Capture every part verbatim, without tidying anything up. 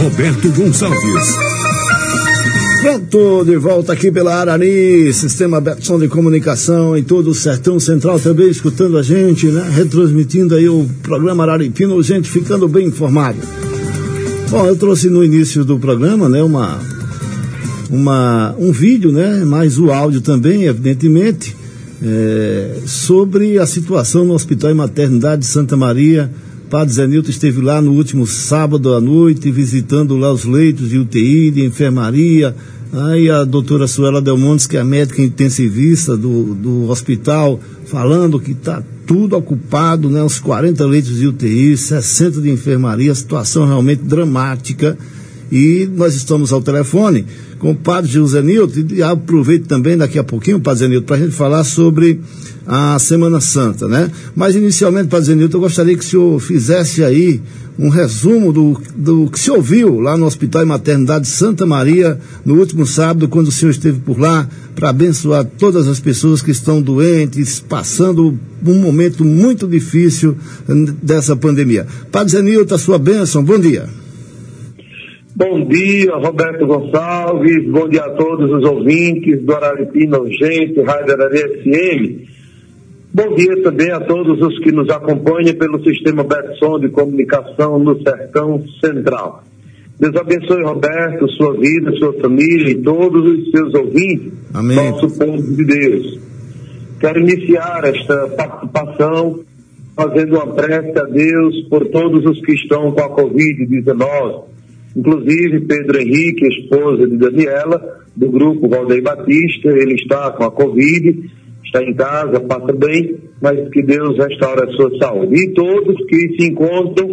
Roberto Gonçalves. Pronto, de volta aqui pela Arani, Sistema Betson de Comunicação em todo o Sertão Central também escutando a gente, né? Retransmitindo aí o programa Araripino, gente ficando bem informado. Bom, eu trouxe no início do programa, né, uma, uma, um vídeo, né, mais o áudio também, evidentemente, é, sobre a situação no Hospital e Maternidade de Santa Maria. Padre Zé Nilton esteve lá no último sábado à noite, visitando lá os leitos de U T I, de enfermaria. Aí a doutora Suela Delmontes, que é a médica intensivista do, do hospital, falando que está tudo ocupado, né? Uns quarenta leitos de U T I, sessenta de enfermaria, situação realmente dramática. E nós estamos ao telefone com o padre José Nilton, e aproveito também daqui a pouquinho, padre Zé Nilton, para a gente falar sobre a Semana Santa, né? Mas inicialmente, padre Zé Nilton, eu gostaria que o senhor fizesse aí um resumo do, do que se ouviu lá no Hospital e Maternidade de Santa Maria no último sábado, quando o senhor esteve por lá para abençoar todas as pessoas que estão doentes, passando um momento muito difícil dessa pandemia. Padre Zé Nilton, a sua bênção, bom dia. Bom dia, Roberto Gonçalves, bom dia a todos os ouvintes do Araripina Urgente, Rádio Arari F M. Bom dia também a todos os que nos acompanham pelo Sistema Betson de Comunicação no Sertão Central. Deus abençoe, Roberto, sua vida, sua família e todos os seus ouvintes, Amém. Nosso povo de Deus. Quero iniciar esta participação fazendo uma prece a Deus por todos os que estão com a covid dezenove. Inclusive Pedro Henrique, esposa de Daniela, do grupo Valdeir Batista, ele está com a Covid, está em casa, passa bem, mas que Deus restaure a sua saúde. E todos que se encontram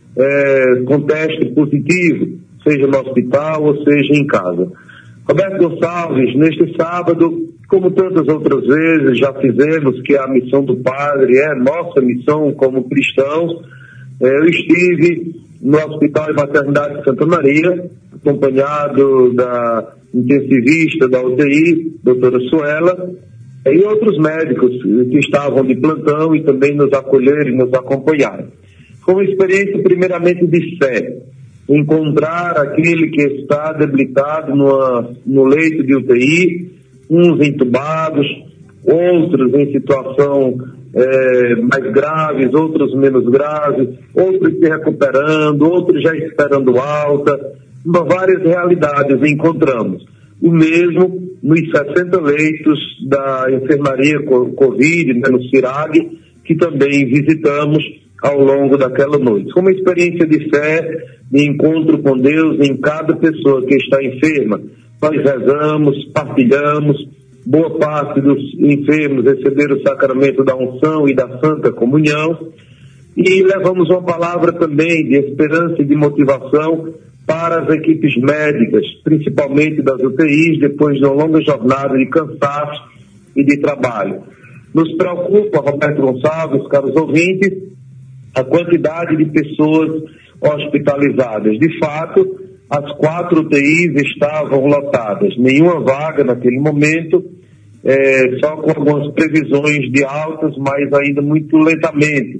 é, com teste positivo, seja no hospital ou seja em casa. Roberto Gonçalves, neste sábado, como tantas outras vezes já fizemos, que a missão do Padre é nossa missão como cristãos, é, eu estive no Hospital e Maternidade de Santa Maria, acompanhado da intensivista da U T I, doutora Suela, e outros médicos que estavam de plantão e também nos acolheram e nos acompanharam. Foi uma experiência primeiramente de fé, encontrar aquele que está debilitado numa, no leito de U T I, uns entubados, outros em situação É, mais graves, outros menos graves, outros se recuperando, outros já esperando alta, várias realidades encontramos. O mesmo nos sessenta leitos da enfermaria Covid, né, no CIRAG, que também visitamos ao longo daquela noite. Foi uma experiência de fé, de encontro com Deus em cada pessoa que está enferma. Nós rezamos, partilhamos. Boa parte dos enfermos receberam o sacramento da unção e da Santa Comunhão, e levamos uma palavra também de esperança e de motivação para as equipes médicas, principalmente das U T Is, depois de uma longa jornada de cansaço e de trabalho. Nos preocupa, Roberto Gonçalves, caros ouvintes, a quantidade de pessoas hospitalizadas. De fato, as quatro U T Is estavam lotadas, nenhuma vaga naquele momento, é, só com algumas previsões de altas, mas ainda muito lentamente.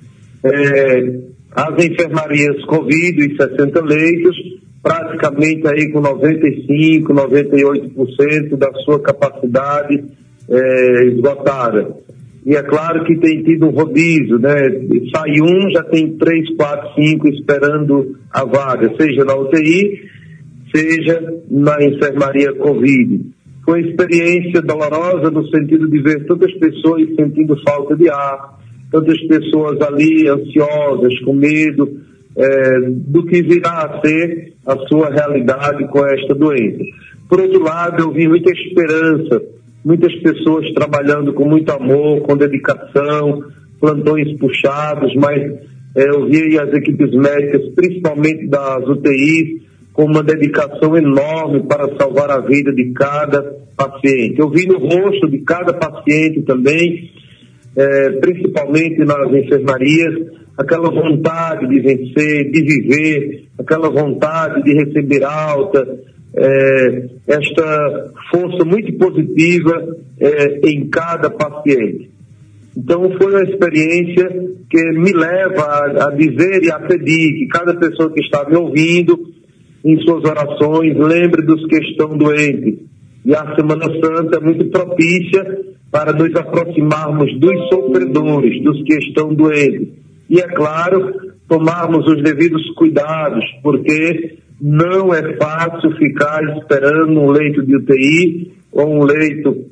É, as enfermarias Covid, os sessenta leitos, praticamente aí com noventa e cinco por cento, noventa e oito por cento da sua capacidade é, esgotada. E é claro que tem tido um rodízio, né? Sai um, já tem três, quatro, cinco esperando a vaga, seja na U T I, seja na enfermaria Covid. Foi uma experiência dolorosa no sentido de ver tantas pessoas sentindo falta de ar, tantas pessoas ali ansiosas, com medo é, do que virá a ser a sua realidade com esta doença. Por outro lado, eu vi muita esperança, muitas pessoas trabalhando com muito amor, com dedicação, plantões puxados, mas é, eu vi as equipes médicas, principalmente das U T Is, com uma dedicação enorme para salvar a vida de cada paciente. Eu vi no rosto de cada paciente também, é, principalmente nas enfermarias, aquela vontade de vencer, de viver, aquela vontade de receber alta, É, esta força muito positiva é, em cada paciente. Então foi uma experiência que me leva a, a dizer e a pedir que cada pessoa que está me ouvindo em suas orações, lembre dos que estão doentes. E a Semana Santa é muito propícia para nos aproximarmos dos sofredores, dos que estão doentes. E, é claro, tomarmos os devidos cuidados, porque não é fácil ficar esperando um leito de U T I ou um leito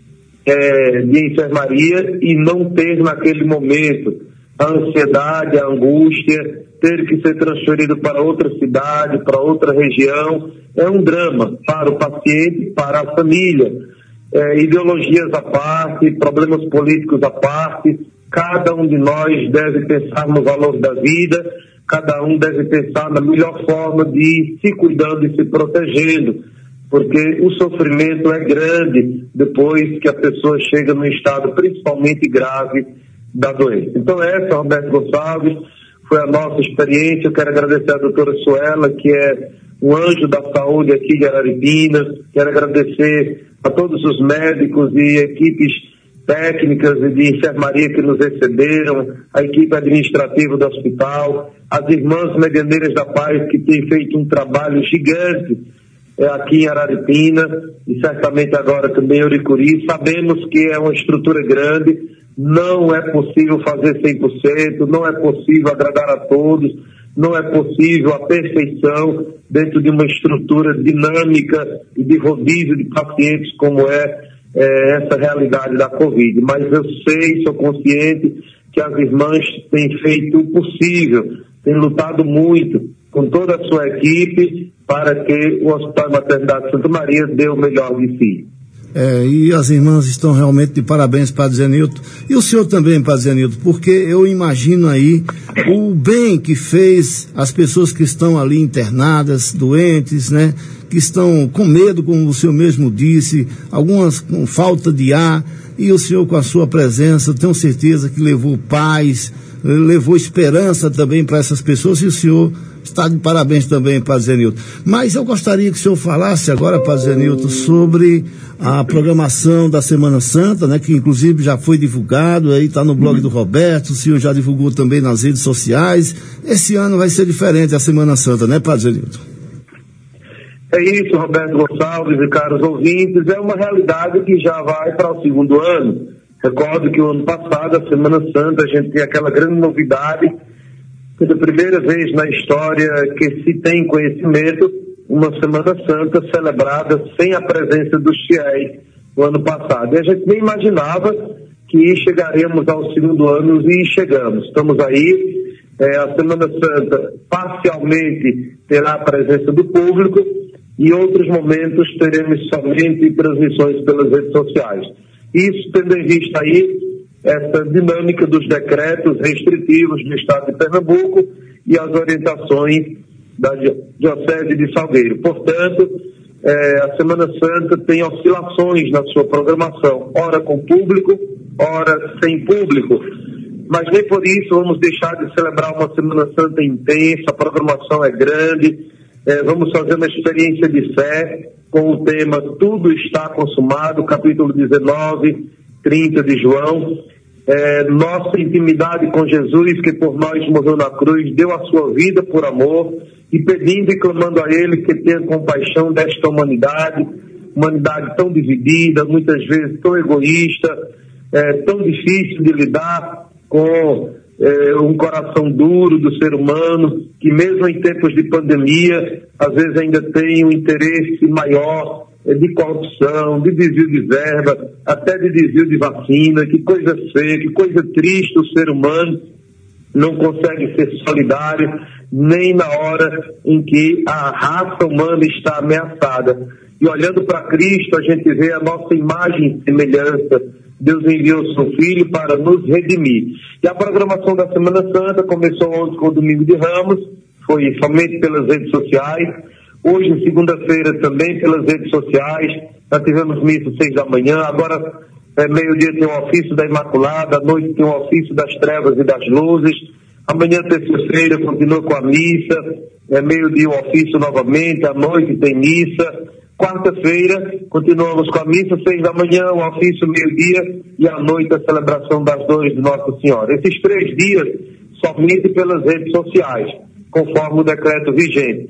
é, de enfermaria e não ter naquele momento a ansiedade, a angústia, ter que ser transferido para outra cidade, para outra região. É um drama para o paciente, para a família. É, ideologias à parte, problemas políticos à parte, cada um de nós deve pensar no valor da vida, cada um deve pensar na melhor forma de ir se cuidando e se protegendo, porque o sofrimento é grande depois que a pessoa chega num estado principalmente grave da doença. Então essa, Roberto Gonçalves, foi a nossa experiência. Eu quero agradecer a doutora Suela, que é um anjo da saúde aqui de Araripina. Quero agradecer a todos os médicos e equipes técnicas e de enfermaria que nos receberam, a equipe administrativa do hospital, as irmãs medianeiras da paz que têm feito um trabalho gigante é, aqui em Araripina e certamente agora também em Uricuri. Sabemos que é uma estrutura grande, não é possível fazer cem por cento, não é possível agradar a todos, não é possível a perfeição dentro de uma estrutura dinâmica e de rodízio de pacientes como é É, essa realidade da Covid, mas eu sei, sou consciente que as irmãs têm feito o possível, têm lutado muito com toda a sua equipe para que o Hospital Maternidade Santa Maria dê o melhor de si. É, e as irmãs estão realmente de parabéns, Padre Zenilton. E o senhor também, Padre Zenilton, porque eu imagino aí o bem que fez as pessoas que estão ali internadas, doentes, né? Que estão com medo, como o senhor mesmo disse, algumas com falta de ar, e o senhor com a sua presença, tenho certeza que levou paz, levou esperança também para essas pessoas, e o senhor está de parabéns também, Padre Zenilton. Mas eu gostaria que o senhor falasse agora, Padre Zenilton, sobre a programação da Semana Santa, né, que inclusive já foi divulgado, aí está no blog do Roberto, o senhor já divulgou também nas redes sociais. Esse ano vai ser diferente a Semana Santa, né, Padre Zenilton? É isso, Roberto Gonçalves e caros ouvintes, é uma realidade que já vai para o segundo ano. Recordo que o ano passado, a Semana Santa, a gente tem aquela grande novidade, pela primeira vez na história que se tem conhecimento, uma Semana Santa celebrada sem a presença dos fiéis no ano passado. E a gente nem imaginava que chegaremos ao segundo ano e chegamos. Estamos aí, é, a Semana Santa parcialmente terá a presença do público, e em outros momentos teremos somente transmissões pelas redes sociais. Isso tendo em vista aí essa dinâmica dos decretos restritivos do Estado de Pernambuco e as orientações da Diocese de Salgueiro. Portanto, eh, a Semana Santa tem oscilações na sua programação, ora com público, ora sem público. Mas nem por isso vamos deixar de celebrar uma Semana Santa intensa, a programação é grande. É, vamos fazer uma experiência de fé com o tema Tudo Está Consumado, capítulo dezenove, trinta de João. É, nossa intimidade com Jesus, que por nós morreu na cruz, deu a sua vida por amor, e pedindo e clamando a Ele que tenha compaixão desta humanidade, humanidade tão dividida, muitas vezes tão egoísta, é, tão difícil de lidar com É, um coração duro do ser humano, que mesmo em tempos de pandemia, às vezes ainda tem um interesse maior é, de corrupção, de desvio de verba, até de desvio de vacina. Que coisa feia, que coisa triste. O ser humano não consegue ser solidário nem na hora em que a raça humana está ameaçada. E olhando para Cristo, a gente vê a nossa imagem e semelhança. Deus enviou o seu Filho para nos redimir. E a programação da Semana Santa começou ontem com o Domingo de Ramos, foi somente pelas redes sociais. Hoje, segunda-feira, também pelas redes sociais. Já tivemos missa às seis da manhã, agora é, meio-dia tem o ofício da Imaculada, à noite tem o ofício das trevas e das luzes. Amanhã, terça-feira, continua com a missa, é meio-dia o ofício novamente, à noite tem missa. Quarta-feira, continuamos com a missa, seis da manhã, o ofício meio-dia, e à noite a celebração das dores de Nossa Senhora. Esses três dias, somente pelas redes sociais, conforme o decreto vigente.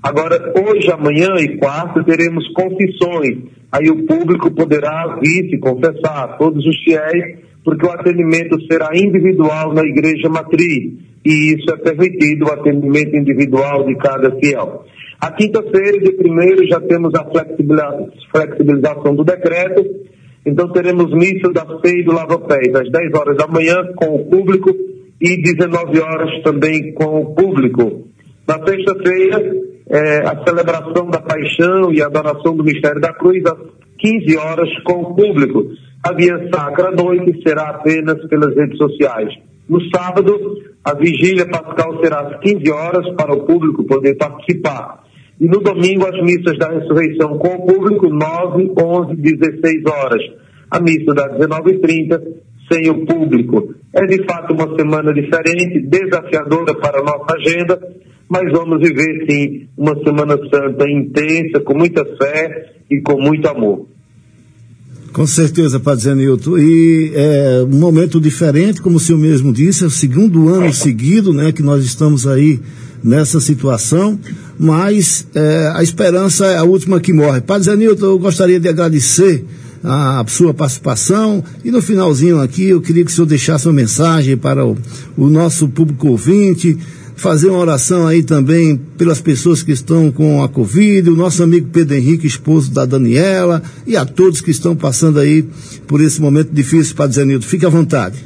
Agora, hoje, amanhã e quarta, teremos confissões. Aí o público poderá vir se confessar, todos os fiéis, porque o atendimento será individual na igreja matriz. E isso é permitido, o atendimento individual de cada fiel. A quinta-feira, de primeiro, já temos a flexibilização do decreto. Então teremos missa da ceia e do lava-pés às dez horas da manhã com o público e dezenove horas também com o público. Na sexta-feira, é, a celebração da paixão e adoração do mistério da cruz às quinze horas com o público. A via sacra à noite será apenas pelas redes sociais. No sábado, a vigília pascal será às quinze horas para o público poder participar. E no domingo, as missas da ressurreição com o público, nove, onze, dezesseis horas. A missa das dezenove e trinta, sem o público. É de fato uma semana diferente, desafiadora para a nossa agenda, mas vamos viver sim uma Semana Santa intensa, com muita fé e com muito amor. Com certeza, Padre Zenilton. E é um momento diferente, como o senhor mesmo disse, é o segundo ano seguido, né, que nós estamos aí nessa situação, mas é, a esperança é a última que morre. Padre Zenilton, eu gostaria de agradecer a sua participação e no finalzinho aqui eu queria que o senhor deixasse uma mensagem para o, o nosso público ouvinte, fazer uma oração aí também pelas pessoas que estão com a Covid, o nosso amigo Pedro Henrique, esposo da Daniela, e a todos que estão passando aí por esse momento difícil. Padre Zenilton, fique à vontade.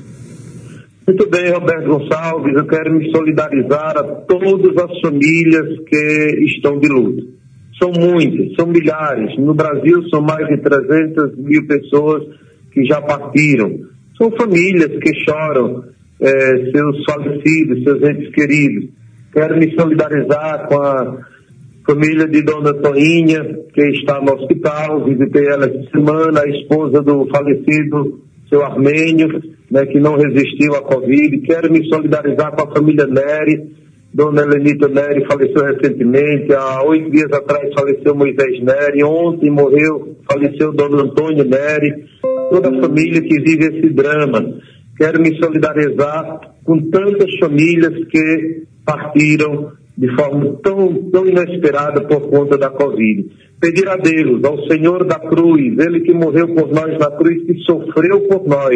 Muito bem, Roberto Gonçalves, eu quero me solidarizar a todas as famílias que estão de luto. São muitas, são milhares. No Brasil são mais de trezentas mil pessoas que já partiram. São famílias que choram É, seus falecidos, seus entes queridos. Quero me solidarizar com a família de Dona Toinha, que está no hospital. Visitei ela essa semana, a esposa do falecido seu Armênio, né, que não resistiu à Covid. Quero me solidarizar com a família Nery. Dona Helenita Nery faleceu recentemente. Há oito dias atrás faleceu Moisés Nery. Ontem morreu, faleceu Dona Antônia Nery. Toda a família que vive esse drama. Quero me solidarizar com tantas famílias que partiram de forma tão, tão inesperada por conta da Covid. Pedir a Deus, ao Senhor da cruz, Ele que morreu por nós na cruz, que sofreu por nós,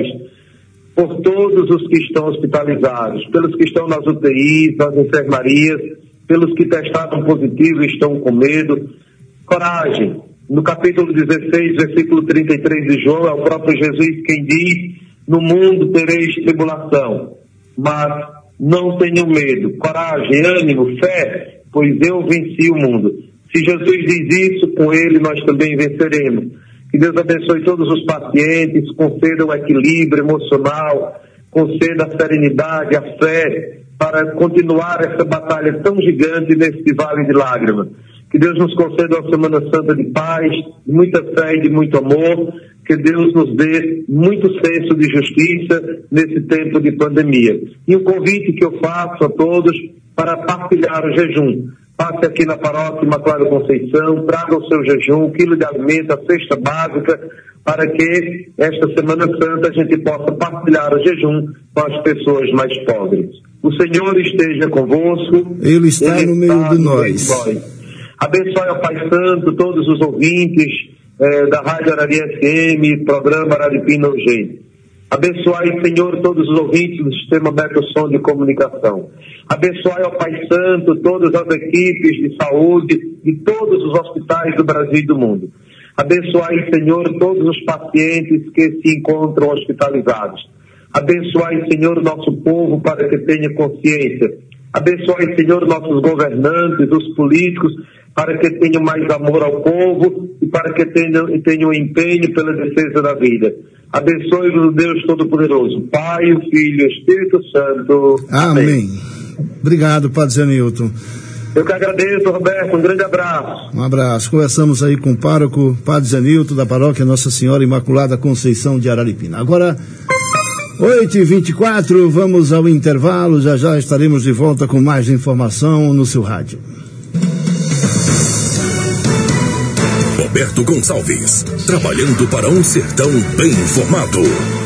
por todos os que estão hospitalizados, pelos que estão nas U T Is, nas enfermarias, pelos que testaram positivo e estão com medo. Coragem. No capítulo dezesseis, versículo trinta e três de João, é o próprio Jesus quem diz: no mundo tereis tribulação, mas não tenham medo, coragem, ânimo, fé, pois eu venci o mundo. Se Jesus diz isso, com ele nós também venceremos. Que Deus abençoe todos os pacientes, conceda o equilíbrio emocional, conceda a serenidade, a fé, para continuar essa batalha tão gigante nesse vale de lágrimas. Que Deus nos conceda uma Semana Santa de paz, de muita fé e de muito amor. Que Deus nos dê muito senso de justiça nesse tempo de pandemia. E um convite que eu faço a todos para partilhar o jejum. Passe aqui na paróquia Imaculada Conceição, traga o seu jejum, um quilo de alimento, a cesta básica, para que esta Semana Santa a gente possa partilhar o jejum com as pessoas mais pobres. O Senhor esteja convosco. Ele está Ele no meio está de no nós. Meio de nós. Abençoe ao Pai Santo, todos os ouvintes É, da Rádio Arari F M, programa Araripina Urgente. Abençoai, Senhor, todos os ouvintes do Sistema Beto Som de Comunicação. Abençoai ao Pai Santo todas as equipes de saúde de todos os hospitais do Brasil e do mundo. Abençoai, Senhor, todos os pacientes que se encontram hospitalizados. Abençoai, Senhor, nosso povo para que tenha consciência. Abençoai, Senhor, nossos governantes, os políticos, para que tenham mais amor ao povo e para que tenham, tenham empenho pela defesa da vida. Abençoe-nos, Deus Todo-Poderoso, Pai, o Filho e o Espírito Santo. Amém. Amém. Obrigado, Padre Zenilton. Eu que agradeço, Roberto. Um grande abraço. Um abraço. Conversamos aí com o pároco Padre Zenilton da paróquia Nossa Senhora Imaculada Conceição de Araripina. Agora, oito e vinte e quatro, vamos ao intervalo. Já já estaremos de volta com mais informação no seu rádio. Roberto Gonçalves, trabalhando para um sertão bem informado.